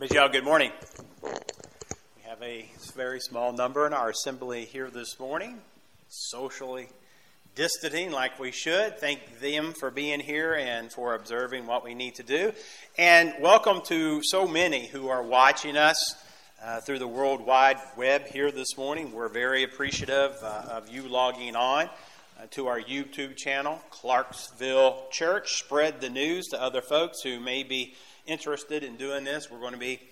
Y'all, good morning. We have a very small number in our assembly here this morning, socially distancing like we should. Thank them for being here and for observing what we need to do. And welcome to so many who are watching us through the World Wide Web here this morning. We're very appreciative of you logging on to our YouTube channel, Clarksville Church. Spread the news to other folks who may be interested in doing this. We're going to be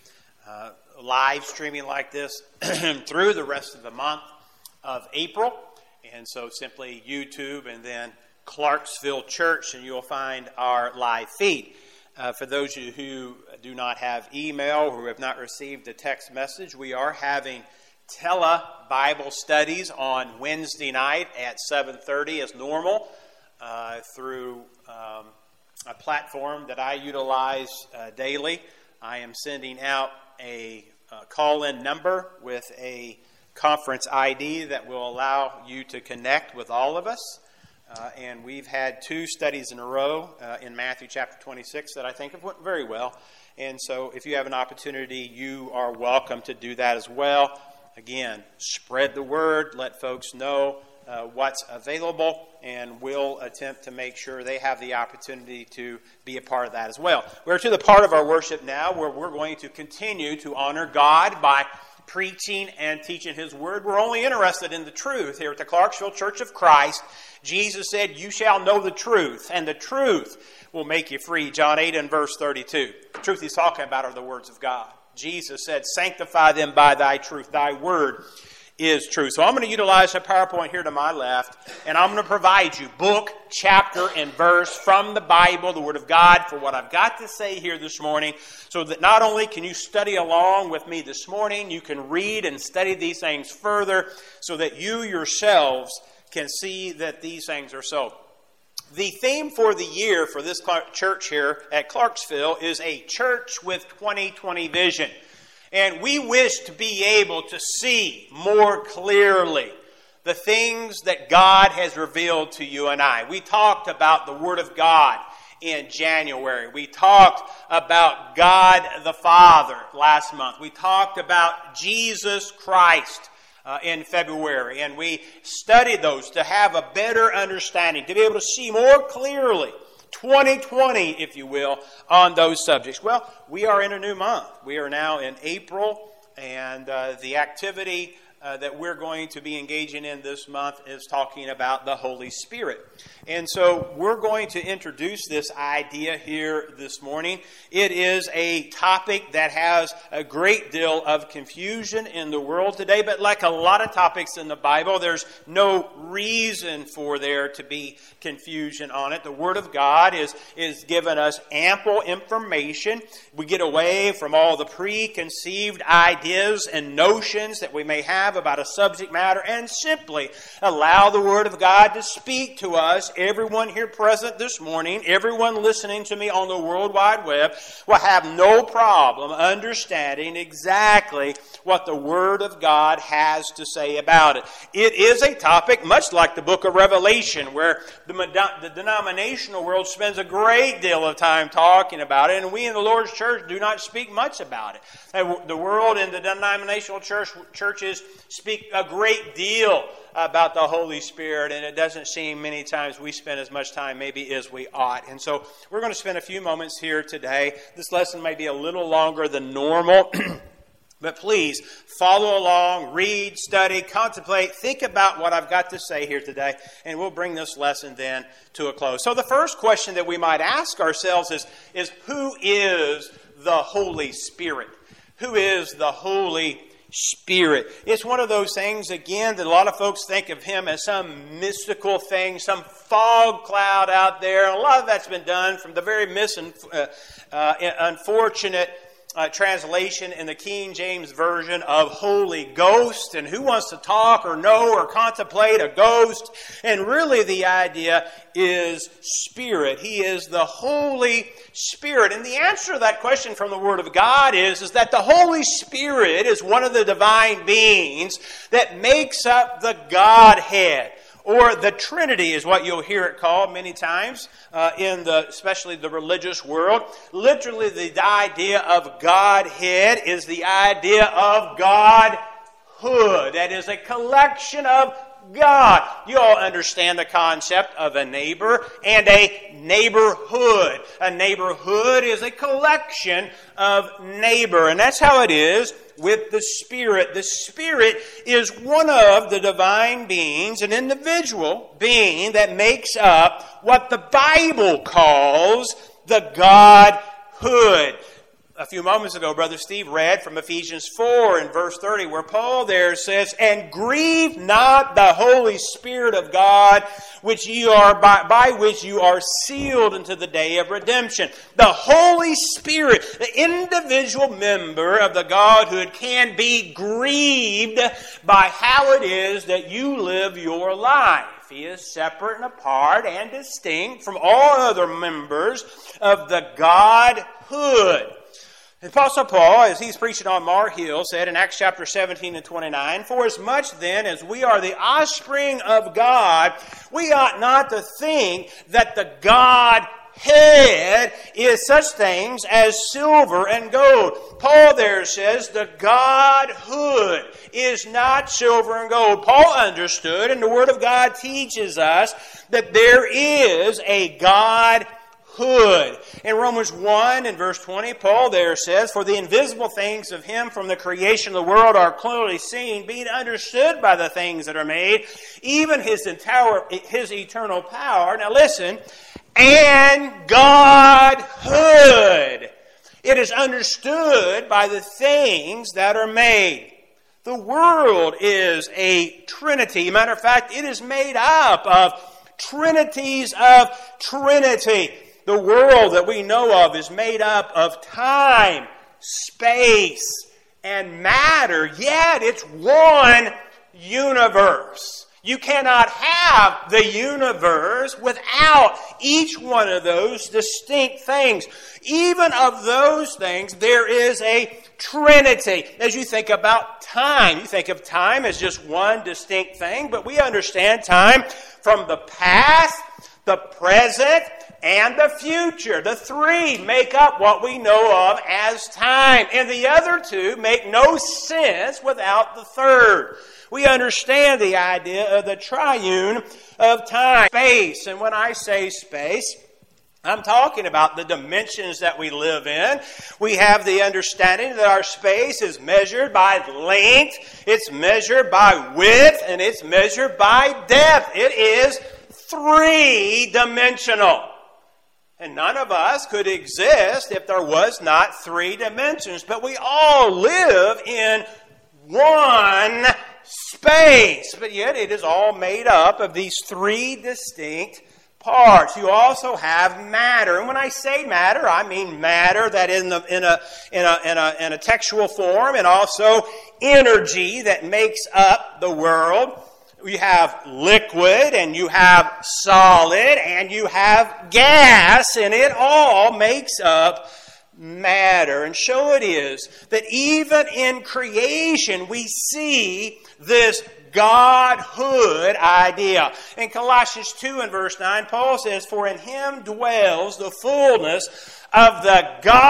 live streaming like this through the rest of the month of April. And so simply YouTube and then Clarksville Church, and you'll find our live feed. For those of you who do not have email or who have not received a text message, we are having Bible studies on Wednesday night at 7:30 as normal through a platform that I utilize daily. I am sending out a call-in number with a conference ID that will allow you to connect with all of us. And we've had 2 studies in a row in Matthew chapter 26 that I think have went very well. And so if you have an opportunity, you are welcome to do that as well. Again, spread the word, let folks know what's available, and we'll attempt to make sure they have the opportunity to be a part of that as well. We're to the part of our worship now where we're going to continue to honor God by preaching and teaching His Word. We're only interested in the truth here at the Clarksville Church of Christ. Jesus said, "You shall know the truth, and the truth will make you free." John 8 and verse 32. The truth He's talking about are the words of God. Jesus said, "Sanctify them by thy truth. Thy word is true." So I'm going to utilize a PowerPoint here to my left, and I'm going to provide you book, chapter, and verse from the Bible, the Word of God, for what I've got to say here this morning, so that not only can you study along with me this morning, you can read and study these things further, so that you yourselves can see that these things are so. The theme for the year for this church here at Clarksville is a church with 2020 vision. And we wish to be able to see more clearly the things that God has revealed to you and I. We talked about the Word of God in January. We talked about God the Father last month. We talked about Jesus Christ in February. And we studied those to have a better understanding, to be able to see more clearly 2020, if you will, on those subjects. Well, we are in a new month. We are now in April, and the activity that we're going to be engaging in this month is talking about the Holy Spirit. And so we're going to introduce this idea here this morning. It is a topic that has a great deal of confusion in the world today, but like a lot of topics in the Bible, there's no reason for there to be confusion on it. The Word of God is given us ample information. We get away from all the preconceived ideas and notions that we may have about a subject matter and simply allow the Word of God to speak to us. Everyone here present this morning, everyone listening to me on the World Wide Web will have no problem understanding exactly what the Word of God has to say about it. It is a topic much like the book of Revelation, where the denominational world spends a great deal of time talking about it, and we in the Lord's church do not speak much about it. The world and the denominational churches speak a great deal about the Holy Spirit, and it doesn't seem many times we spend as much time maybe as we ought. And so we're going to spend a few moments here today. This lesson may be a little longer than normal, but please follow along, read, study, contemplate, think about what I've got to say here today, and we'll bring this lesson then to a close. So the first question that we might ask ourselves is who is the Holy Spirit? Who is the Holy Spirit? It's one of those things, again, that a lot of folks think of Him as some mystical thing, some fog cloud out there. And a lot of that's been done from the very unfortunate translation in the King James Version of Holy Ghost. And who wants to talk or know or contemplate a ghost? And really the idea is Spirit. He is the Holy Spirit. And the answer to that question from the Word of God is that the Holy Spirit is one of the divine beings that makes up the Godhead, or the Trinity is what you'll hear it called many times especially the religious world. Literally, the idea of Godhead is the idea of Godhood. That is a collection of God. You all understand the concept of a neighbor and a neighborhood. A neighborhood is a collection of neighbor, and that's how it is with the Spirit. The Spirit is one of the divine beings, an individual being that makes up what the Bible calls the Godhood. A few moments ago, Brother Steve read from Ephesians 4 in verse 30, where Paul there says, "And grieve not the Holy Spirit of God, which you are by which you are sealed unto the day of redemption." The Holy Spirit, the individual member of the Godhood, can be grieved by how it is that you live your life. He is separate and apart and distinct from all other members of the Godhood. The Apostle Paul, as he's preaching on Mar Hill, said in Acts chapter 17 and 29, "For as much then as we are the offspring of God, we ought not to think that the Godhead is such things as silver and gold." Paul there says the Godhood is not silver and gold. Paul understood, and the Word of God teaches us, that there is a Godhood. In Romans 1 and verse 20, Paul there says, "For the invisible things of Him from the creation of the world are clearly seen, being understood by the things that are made, even His eternal power." Now listen, and Godhood. It is understood by the things that are made. The world is a trinity. Matter of fact, it is made up of trinities of Trinity. The world that we know of is made up of time, space, and matter, yet it's one universe. You cannot have the universe without each one of those distinct things. Even of those things, there is a trinity. As you think about time, you think of time as just one distinct thing, but we understand time from the past, the present, and the future. The three make up what we know of as time, and the other two make no sense without the third. We understand the idea of the triune of time, space, and when I say space, I'm talking about the dimensions that we live in. We have the understanding that our space is measured by length, it's measured by width, and it's measured by depth. It is three-dimensional. And none of us could exist if there was not three dimensions. But we all live in one space. But yet it is all made up of these three distinct parts. You also have matter. And when I say matter, I mean matter that in a textual form, and also energy that makes up the world. You have liquid, and you have solid, and you have gas, and it all makes up matter. And so it is that even in creation we see this Godhood idea. In Colossians 2 and verse 9, Paul says, "For in Him dwells the fullness of the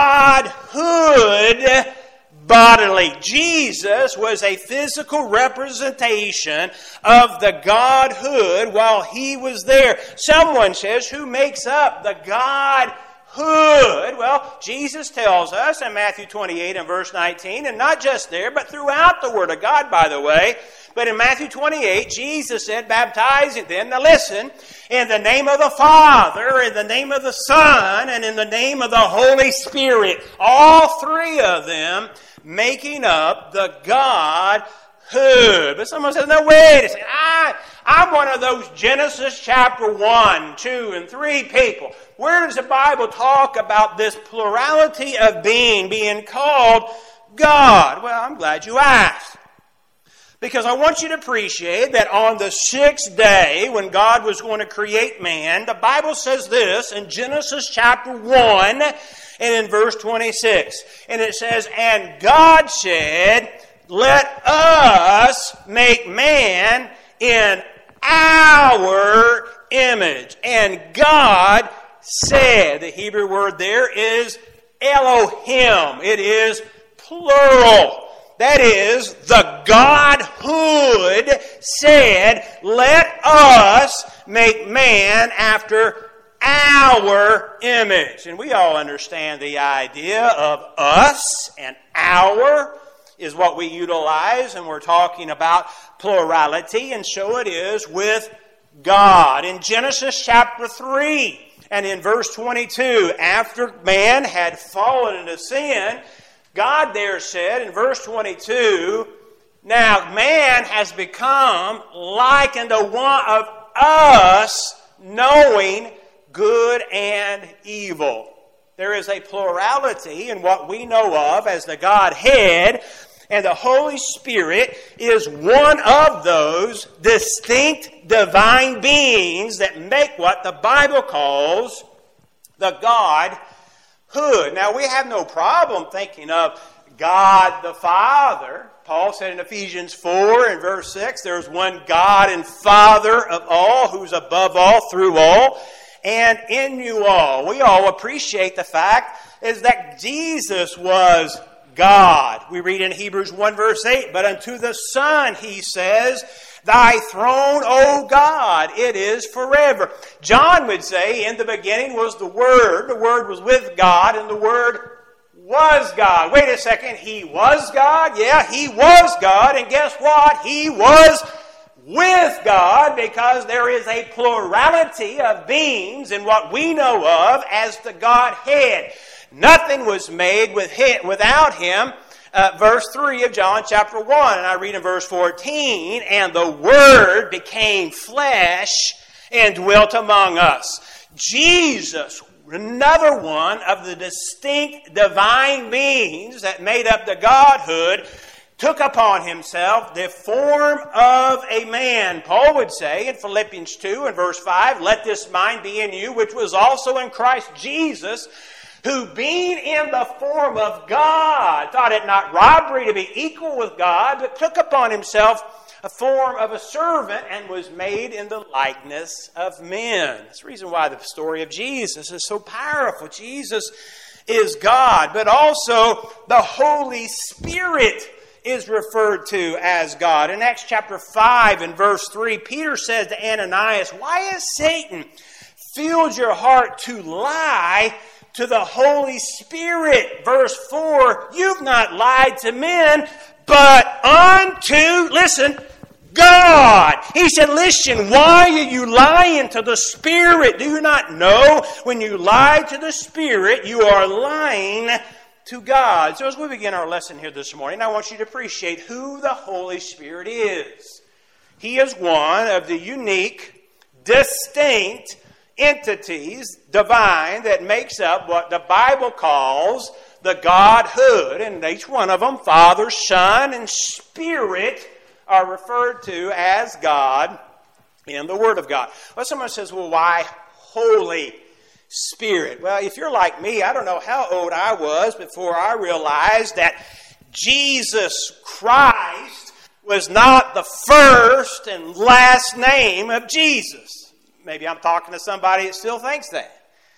Godhood bodily." Jesus was a physical representation of the Godhood while He was there. Someone says, who makes up the Godhood? Well, Jesus tells us in Matthew 28 and verse 19, and not just there, but throughout the Word of God, by the way. But in Matthew 28, Jesus said, baptizing them, now listen, in the name of the Father, in the name of the Son, and in the name of the Holy Spirit. All three of them making up the Godhood. But someone says, no, wait a second. I'm one of those Genesis chapter 1, 2, and 3 people. Where does the Bible talk about this plurality of being called God? Well, I'm glad you asked. Because I want you to appreciate that on the sixth day, when God was going to create man, the Bible says this in Genesis chapter 1 and in verse 26. And it says, "And God said, let us make man in our image. And God said, the Hebrew word there is Elohim. It is plural. That is, the Godhood said, let us make man after our image. And we all understand the idea of us, and our is what we utilize, and we're talking about plurality, and so it is with God. In Genesis chapter 3 and in verse 22, after man had fallen into sin, God there said in verse 22, now man has become like unto one of us, knowing good and evil. There is a plurality in what we know of as the Godhead, and the Holy Spirit is one of those distinct divine beings that make what the Bible calls the Godhood. Now, we have no problem thinking of God the Father. Paul said in Ephesians 4 and verse 6, there's one God and Father of all, who's above all, through all, and in you all. We all appreciate the fact is that Jesus was God. We read in Hebrews 1 verse 8, but unto the Son, he says, thy throne, O God, it is forever. John would say, in the beginning was the Word was with God, and the Word was God. Wait a second, he was God? Yeah, he was God, and guess what? He was with God, because there is a plurality of beings in what we know of as the Godhead. Nothing was made without him. Verse 3 of John chapter 1, and I read in verse 14, and the Word became flesh and dwelt among us. Jesus, another one of the distinct divine beings that made up the Godhood, took upon himself the form of a man. Paul would say in Philippians 2 and verse 5, let this mind be in you, which was also in Christ Jesus, who being in the form of God, thought it not robbery to be equal with God, but took upon himself a form of a servant and was made in the likeness of men. That's the reason why the story of Jesus is so powerful. Jesus is God, but also the Holy Spirit is referred to as God. In Acts chapter 5 and verse 3, Peter says to Ananias, why has Satan filled your heart to lie to the Holy Spirit? Verse 4, you've not lied to men, but unto, listen, God. He said, listen, why are you lying to the Spirit? Do you not know when you lie to the Spirit, you are lying to God? So as we begin our lesson here this morning, I want you to appreciate who the Holy Spirit is. He is one of the unique, distinct entities, divine, that makes up what the Bible calls the Godhood. And each one of them, Father, Son, and Spirit, are referred to as God in the Word of God. Well, someone says, well, why Holy Spirit? Well, if you're like me, I don't know how old I was before I realized that Jesus Christ was not the first and last name of Jesus. Maybe I'm talking to somebody that still thinks that.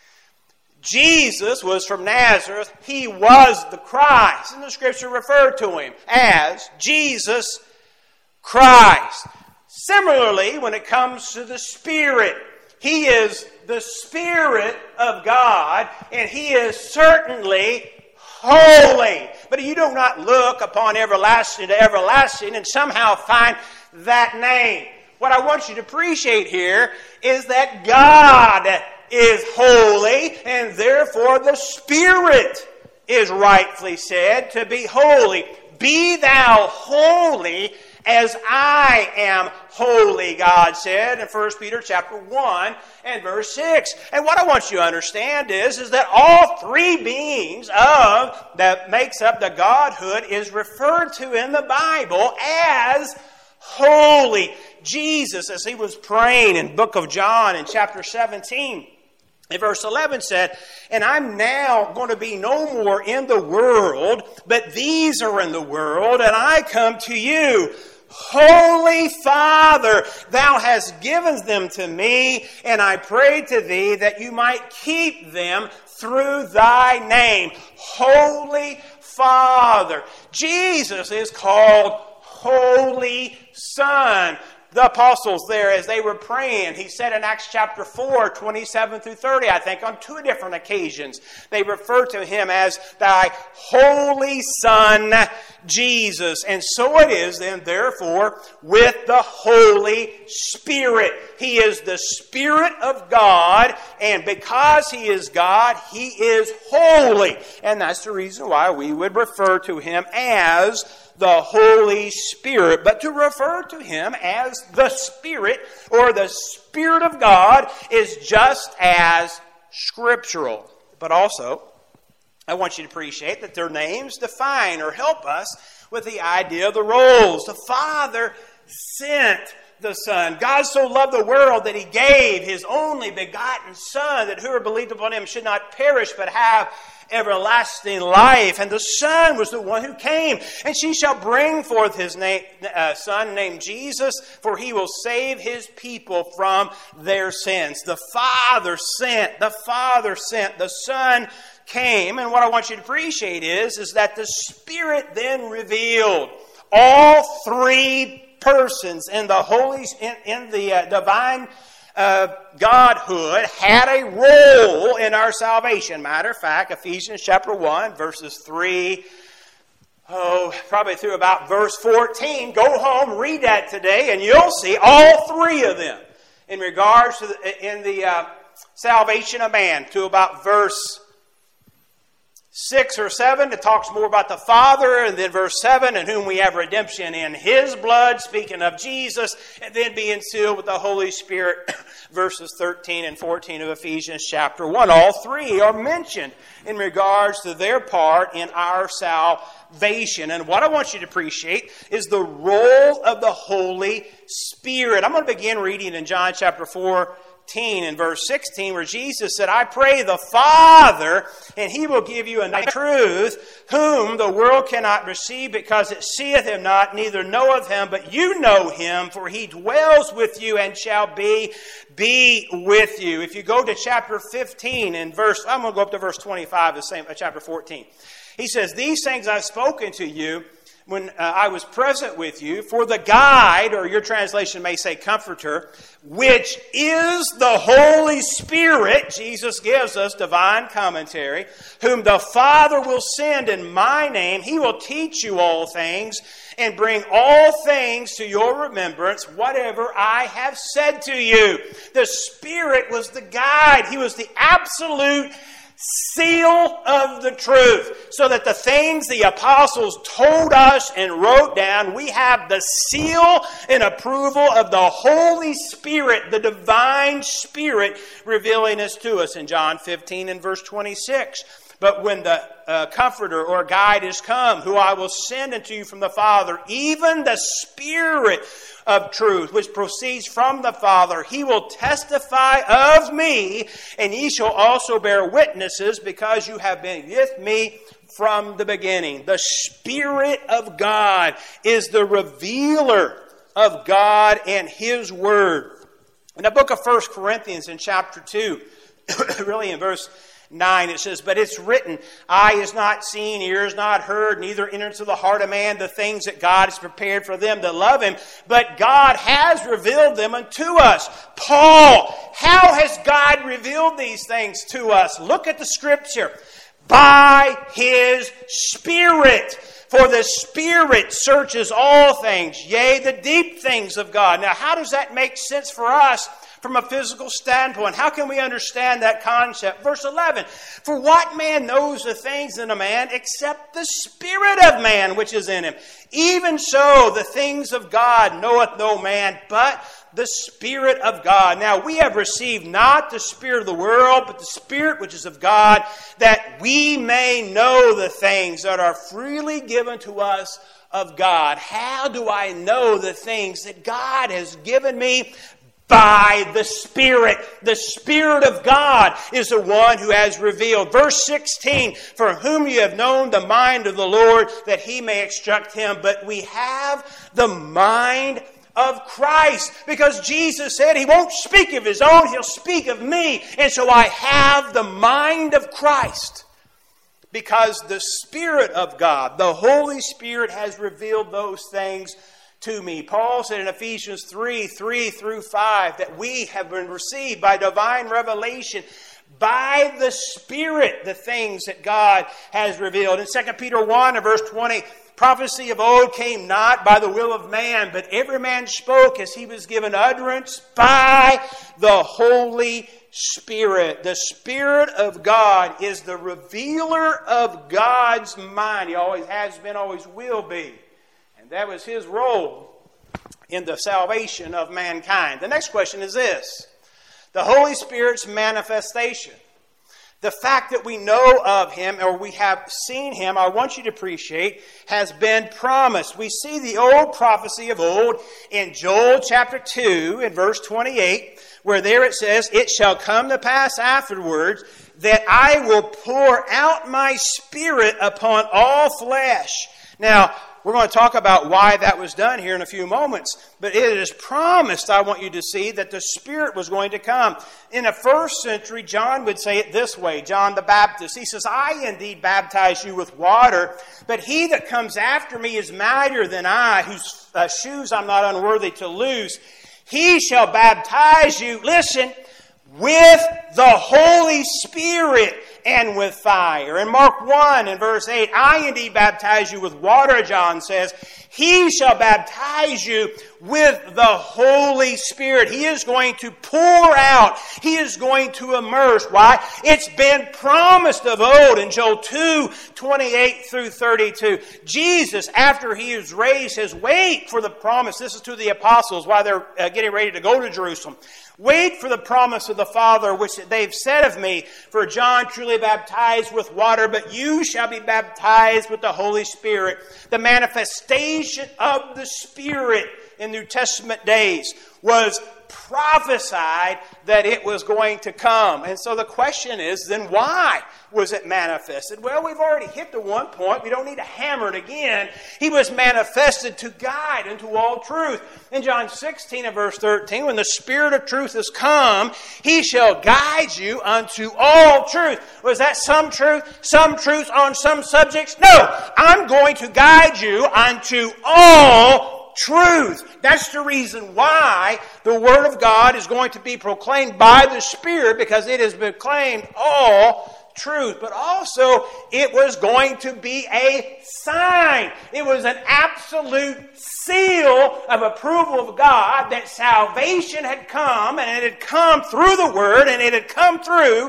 Jesus was from Nazareth. He was the Christ. And the Scripture referred to him as Jesus Christ. Similarly, when it comes to the Spirit, He is the Spirit of God, and He is certainly holy. But you do not look upon everlasting to everlasting and somehow find that name. What I want you to appreciate here is that God is holy, and therefore the Spirit is rightfully said to be holy. Be thou holy as I am holy, God said in 1 Peter chapter 1 and verse 6. And what I want you to understand is that all three beings of that makes up the Godhood is referred to in the Bible as holy. Jesus, as He was praying in the book of John in chapter 17, in verse 11 said, and I'm now going to be no more in the world, but these are in the world, and I come to you. Holy Father, thou hast given them to me, and I pray to thee that you might keep them through thy name. Holy Father. Jesus is called Holy Son. The apostles there, as they were praying, he said in Acts chapter 4, 27 through 30, I think on 2 different occasions, they refer to him as thy Holy Son, Jesus. And so it is then, therefore, with the Holy Spirit. He is the Spirit of God, and because He is God, He is holy. And that's the reason why we would refer to Him as the Holy Spirit. But to refer to Him as the Spirit or the Spirit of God is just as scriptural. But also, I want you to appreciate that their names define or help us with the idea of the roles. The Father sent the Son. God so loved the world that He gave His only begotten Son, that whoever believed upon Him should not perish but have everlasting life. And the Son was the one who came. And she shall bring forth His Son named Jesus, for He will save His people from their sins. The Father sent. The Father sent. The Son came. And what I want you to appreciate is that the Spirit then revealed all three persons in the holy, in the divine Godhood had a role in our salvation. Matter of fact, Ephesians chapter 1, verses 3, probably through about verse 14. Go home, read that today, and you'll see all three of them in regards to the salvation of man. To about verse 6 or 7, it talks more about the Father, and then verse 7, in whom we have redemption in His blood, speaking of Jesus, and then being sealed with the Holy Spirit, verses 13 and 14 of Ephesians chapter 1. All three are mentioned in regards to their part in our salvation. And what I want you to appreciate is the role of the Holy Spirit. I'm going to begin reading in John chapter 4, in verse 16, where Jesus said, I pray the Father, and He will give you a truth, whom the world cannot receive, because it seeth Him not, neither knoweth Him, but you know Him, for He dwells with you and shall be with you. If you go to chapter 15 and I'm going to go up to verse 25 of chapter 14. He says, these things I've spoken to you when I was present with you, for the guide, or your translation may say comforter, which is the Holy Spirit, Jesus gives us divine commentary, whom the Father will send in my name. He will teach you all things and bring all things to your remembrance, whatever I have said to you. The Spirit was the guide. He was the absolute seal of the truth, so that the things the apostles told us and wrote down, we have the seal and approval of the Holy Spirit, the divine Spirit, revealing this to us in John 15 and verse 26. But when the Comforter or Guide is come, who I will send unto you from the Father, even the Spirit of truth, which proceeds from the Father, He will testify of me, and ye shall also bear witnesses, because you have been with me from the beginning. The Spirit of God is the revealer of God and His Word. In the book of 1 Corinthians in chapter 2, really in verse 9, it says, but it's written, eye is not seen, ear is not heard, neither entered into the heart of man the things that God has prepared for them that love Him, but God has revealed them unto us. Paul, how has God revealed these things to us? Look at the Scripture. By His Spirit. For the Spirit searches all things, yea, the deep things of God. Now, how does that make sense for us from a physical standpoint? How can we understand that concept? Verse 11, for what man knows the things in a man except the Spirit of man which is in him? Even so, the things of God knoweth no man, but the Spirit of God. Now, we have received not the spirit of the world, but the Spirit which is of God, that we may know the things that are freely given to us of God. How do I know the things that God has given me? by the Spirit. The Spirit of God is the one who has revealed. Verse 16, for whom you have known the mind of the Lord, that he may instruct him. But we have the mind of Christ, because Jesus said he won't speak of his own, he'll speak of me. And so I have the mind of Christ, because the Spirit of God, the Holy Spirit, has revealed those things to me. Paul said in Ephesians 3:3-5, that we have been received by divine revelation, by the Spirit, the things that God has revealed. In 2 Peter 1 and verse 20, prophecy of old came not by the will of man, but every man spoke as he was given utterance by the Holy Spirit. The Spirit of God is the revealer of God's mind. He always has been, always will be. And that was his role in the salvation of mankind. The next question is this: the Holy Spirit's manifestation. The fact that we know of him, or we have seen him, I want you to appreciate, has been promised. We see the old prophecy of old in Joel chapter 2 and verse 28, where there it says, it shall come to pass afterwards that I will pour out my Spirit upon all flesh. Now, we're going to talk about why that was done here in a few moments. But it is promised, I want you to see, that the Spirit was going to come. In the first century, John would say it this way, John the Baptist. He says, I indeed baptize you with water, but he that comes after me is mightier than I, whose shoes I'm not unworthy to loose. He shall baptize you, listen, with the Holy Spirit and with fire. In Mark 1 and verse 8, I indeed baptize you with water, John says. He shall baptize you with the Holy Spirit. He is going to pour out. He is going to immerse. Why? It's been promised of old in Joel 2:28-32. Jesus, after he is raised, says, wait for the promise. This is to the apostles while they're getting ready to go to Jerusalem. Wait for the promise of the Father, which they've said of me. For John truly baptized with water, but you shall be baptized with the Holy Spirit. The manifestation of the Spirit in New Testament days was prophesied that it was going to come. And so the question is, then why was it manifested? Well, we've already hit the one point. We don't need to hammer it again. He was manifested to guide into all truth. In John 16 and verse 13, when the Spirit of truth is come, he shall guide you unto all truth. Was that some truth? Some truth on some subjects? No! I'm going to guide you unto all truth. That's the reason why the Word of God is going to be proclaimed by the Spirit, because it has proclaimed all truth. But also, it was going to be a sign. It was an absolute seal of approval of God that salvation had come, and it had come through the Word, and it had come through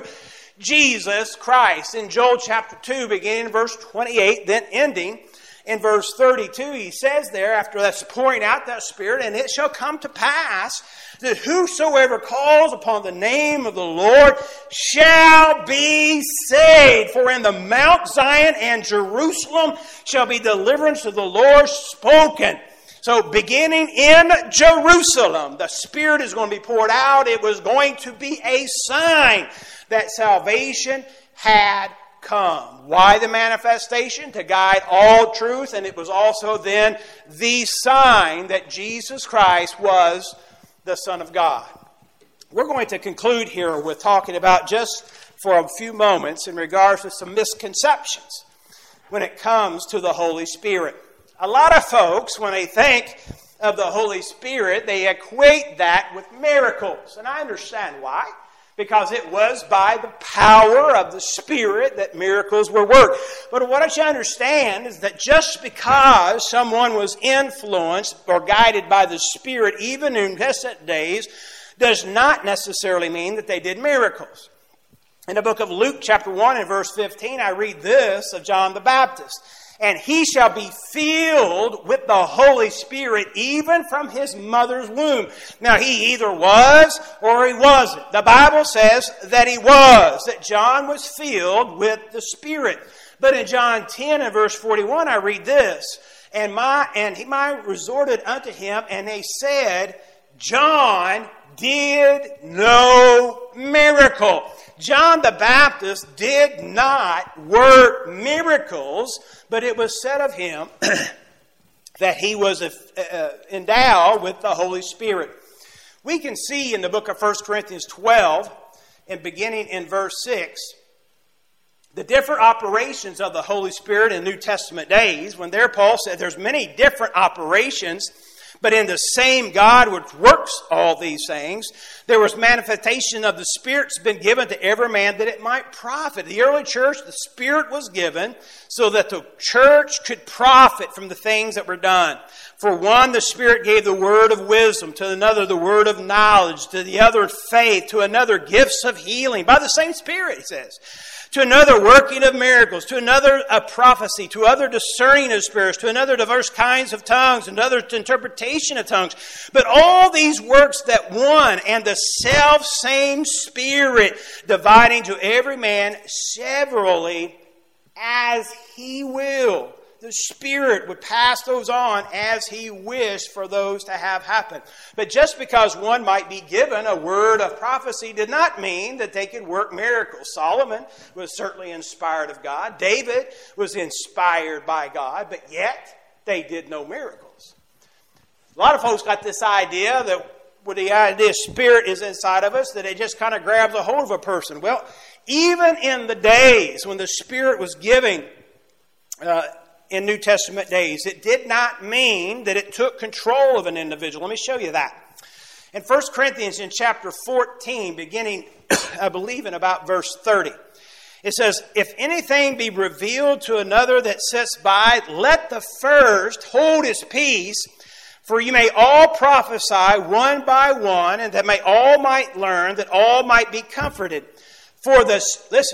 Jesus Christ. In Joel chapter 2, beginning in verse 28, then ending in verse 32, he says there, after that's pouring out that Spirit, and it shall come to pass that whosoever calls upon the name of the Lord shall be saved. For in the Mount Zion and Jerusalem shall be deliverance of the Lord spoken. So beginning in Jerusalem, the Spirit is going to be poured out. It was going to be a sign that salvation had come. Why the manifestation? To guide all truth. And it was also then the sign that Jesus Christ was the Son of God. We're going to conclude here with talking about, just for a few moments, in regards to some misconceptions when it comes to the Holy Spirit. A lot of folks, when they think of the Holy Spirit, they equate that with miracles. And I understand why. Because it was by the power of the Spirit that miracles were worked. But what I want you to understand is that just because someone was influenced or guided by the Spirit, even in New Testament days, does not necessarily mean that they did miracles. In the book of Luke chapter 1 and verse 15, I read this of John the Baptist. And he shall be filled with the Holy Spirit even from his mother's womb. Now, he either was or he wasn't. The Bible says that he was, that John was filled with the Spirit. But in John 10 and verse 41, I read this. And he resorted unto him, and they said, John did no miracle. John the Baptist did not work miracles, but it was said of him that he was endowed with the Holy Spirit. We can see in the book of 1 Corinthians 12, and beginning in verse 6, the different operations of the Holy Spirit in New Testament days, when there Paul said there's many different operations, but in the same God which works all these things, there was manifestation of the Spirit's been given to every man that it might profit. The early church, the Spirit was given so that the church could profit from the things that were done. For one, the Spirit gave the word of wisdom, to another the word of knowledge, to the other faith, to another gifts of healing, by the same Spirit, he says. To another working of miracles, to another a prophecy, to other discerning of spirits, to another diverse kinds of tongues, and another interpretation of tongues. But all these works that one and the self-same Spirit, dividing to every man severally as he will. The Spirit would pass those on as he wished for those to have happen. But just because one might be given a word of prophecy did not mean that they could work miracles. Solomon was certainly inspired of God. David was inspired by God, but yet they did no miracles. A lot of folks got this idea that when the idea Spirit is inside of us, that it just kind of grabs a hold of a person. Well, even in the days when the Spirit was giving in New Testament days, it did not mean that it took control of an individual. Let me show you that. In 1 Corinthians in chapter 14, beginning, I believe, in about verse 30, it says, if anything be revealed to another that sits by, let the first hold his peace, for you may all prophesy one by one, and that all might learn, that all might be comforted. For the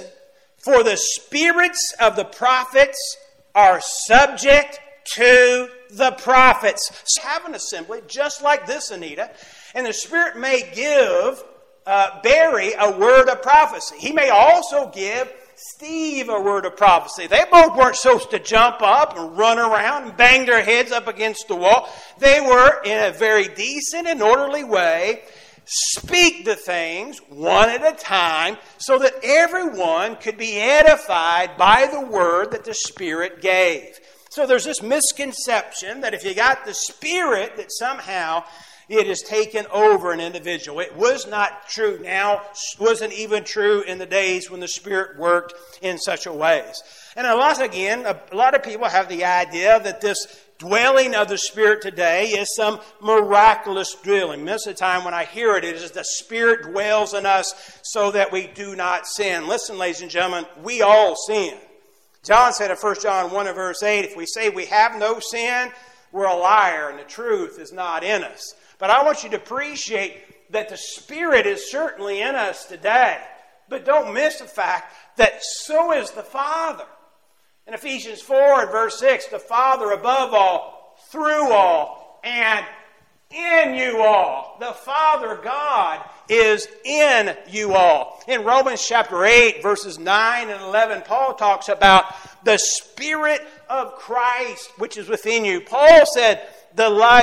spirits of the prophets are subject to the prophets. So have an assembly just like this, Anita, and the Spirit may give Barry a word of prophecy. He may also give Steve a word of prophecy. They both weren't supposed to jump up and run around and bang their heads up against the wall. They were, in a very decent and orderly way, speak the things one at a time so that everyone could be edified by the word that the Spirit gave. So there's this misconception that if you got the Spirit, that somehow it has taken over an individual. It was not true now. It wasn't even true in the days when the Spirit worked in such a ways. And a lot of people have the idea that this dwelling of the Spirit today is some miraculous dwelling. Most of the time when I hear it, it is the Spirit dwells in us so that we do not sin. Listen, ladies and gentlemen, we all sin. John said in 1 John 1 and verse 8, if we say we have no sin, we're a liar and the truth is not in us. But I want you to appreciate that the Spirit is certainly in us today. But don't miss the fact that so is the Father. In Ephesians 4 and verse 6, the Father above all, through all, and in you all. The Father God is in you all. In Romans chapter 8, verses 9 and 11, Paul talks about the Spirit of Christ which is within you. Paul said, the life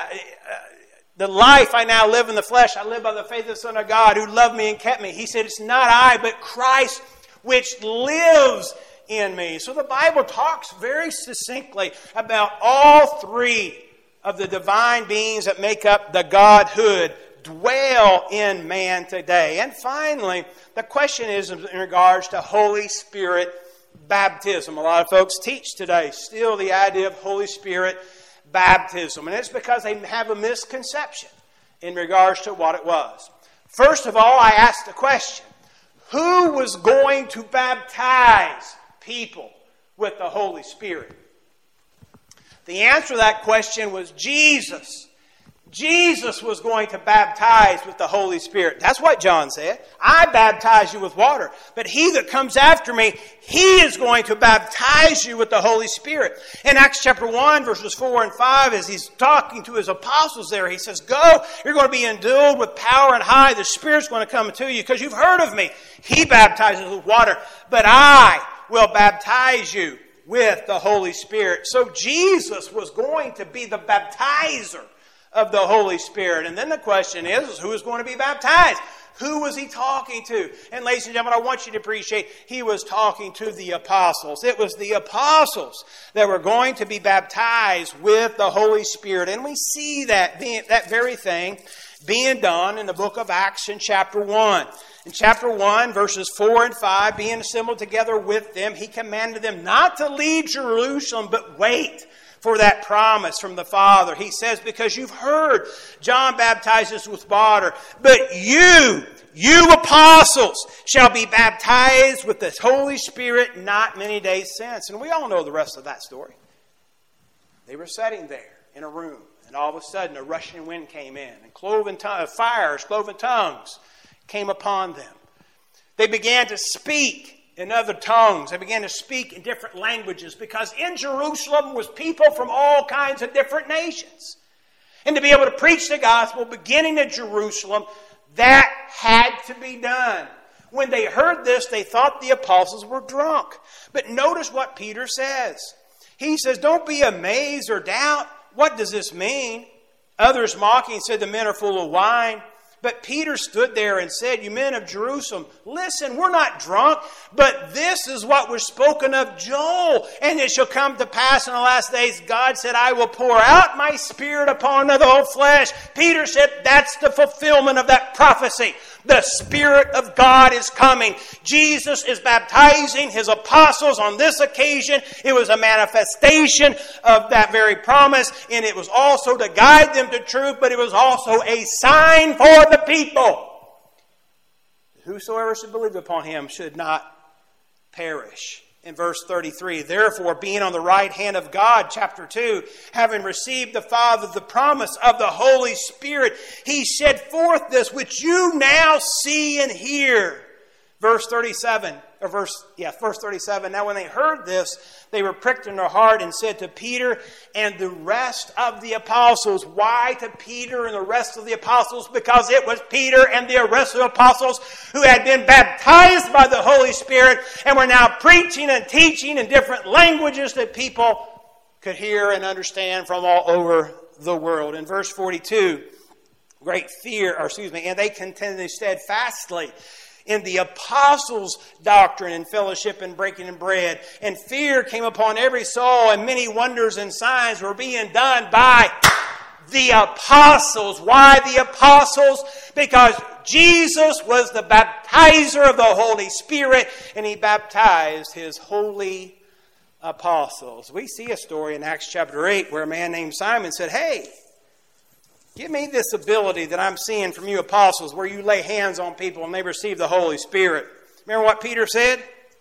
I now live in the flesh, I live by the faith of the Son of God who loved me and kept me. He said, it's not I, but Christ which lives in me. So the Bible talks very succinctly about all three of the divine beings that make up the Godhood dwell in man today. And finally, the question is in regards to Holy Spirit baptism. A lot of folks teach today still the idea of Holy Spirit baptism. And it's because they have a misconception in regards to what it was. First of all, I asked the question, who was going to baptize people with the Holy Spirit? The answer to that question was Jesus. Jesus was going to baptize with the Holy Spirit. That's what John said. I baptize you with water, but he that comes after me, he is going to baptize you with the Holy Spirit. In Acts chapter 1, verses 4 and 5, as he's talking to his apostles there, he says, go, you're going to be endued with power and high. The Spirit's going to come to you because you've heard of me. He baptizes with water, but I will baptize you with the Holy Spirit. So Jesus was going to be the baptizer of the Holy Spirit. And then the question is who is going to be baptized? Who was he talking to? And ladies and gentlemen, I want you to appreciate he was talking to the apostles. It was the apostles that were going to be baptized with the Holy Spirit. And we see that very thing being done in the book of Acts in chapter 1. In chapter 1, verses 4 and 5, being assembled together with them, he commanded them not to leave Jerusalem, but wait for that promise from the Father. He says, because you've heard John baptizes with water, but you apostles shall be baptized with the Holy Spirit not many days since. And we all know the rest of that story. They were sitting there in a room, and all of a sudden a rushing wind came in, and cloven tongues came upon them. They began to speak in other tongues. They began to speak in different languages because in Jerusalem was people from all kinds of different nations. And to be able to preach the gospel beginning at Jerusalem, that had to be done. When they heard this, they thought the apostles were drunk. But notice what Peter says. He says, don't be amazed or doubt. What does this mean? Others mocking said the men are full of wine. But Peter stood there and said, you men of Jerusalem, listen, we're not drunk, but this is what was spoken of Joel. And it shall come to pass in the last days, God said, I will pour out my Spirit upon the whole flesh. Peter said, that's the fulfillment of that prophecy. The Spirit of God is coming. Jesus is baptizing his apostles on this occasion. It was a manifestation of that very promise, and it was also to guide them to truth, but it was also a sign for the people. Whosoever should believe upon him should not perish. In verse 33, therefore, being on the right hand of God, chapter 2, having received the Father the promise of the Holy Spirit, he shed forth this which you now see and hear. Verse 37. Now when they heard this, they were pricked in their heart and said to Peter and the rest of the apostles. Why to Peter and the rest of the apostles? Because it was Peter and the rest of the apostles who had been baptized by the Holy Spirit and were now preaching and teaching in different languages that people could hear and understand from all over the world. In verse 42, and they contended steadfastly in the apostles' doctrine and fellowship and breaking of bread. And fear came upon every soul, and many wonders and signs were being done by the apostles. Why the apostles? Because Jesus was the baptizer of the Holy Spirit, and he baptized his holy apostles. We see a story in Acts chapter 8 where a man named Simon said, hey, give me this ability that I'm seeing from you apostles where you lay hands on people and they receive the Holy Spirit. Remember what Peter said?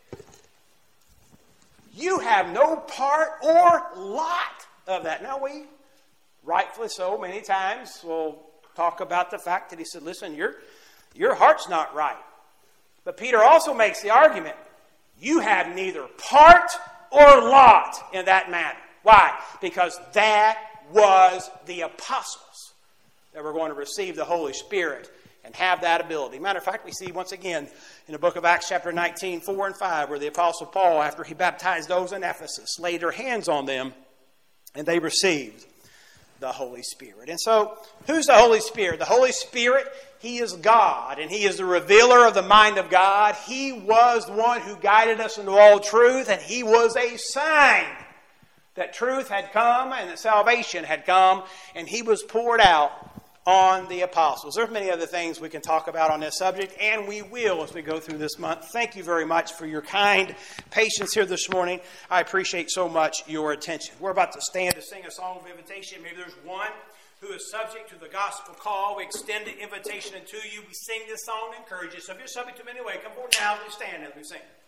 You have no part or lot of that. Now we, rightfully so, many times will talk about the fact that he said, listen, your heart's not right. But Peter also makes the argument, you have neither part or lot in that matter. Why? Because that was the apostles that we're going to receive the Holy Spirit and have that ability. Matter of fact, we see once again in the book of Acts chapter 19, 4 and 5, where the Apostle Paul, after he baptized those in Ephesus, laid their hands on them and they received the Holy Spirit. And so, who's the Holy Spirit? The Holy Spirit, he is God, and he is the revealer of the mind of God. He was the one who guided us into all truth, and he was a sign that truth had come and that salvation had come, and he was poured out on the apostles. There's many other things we can talk about on this subject, and we will as we go through this month. Thank you very much for your kind patience here this morning. I appreciate so much your attention. We're about to stand to sing a song of invitation. Maybe there's one who is subject to the gospel call. We extend the invitation to you. We sing this song to encourage you. So if you're subject to them anyway, come forward now and stand as we sing.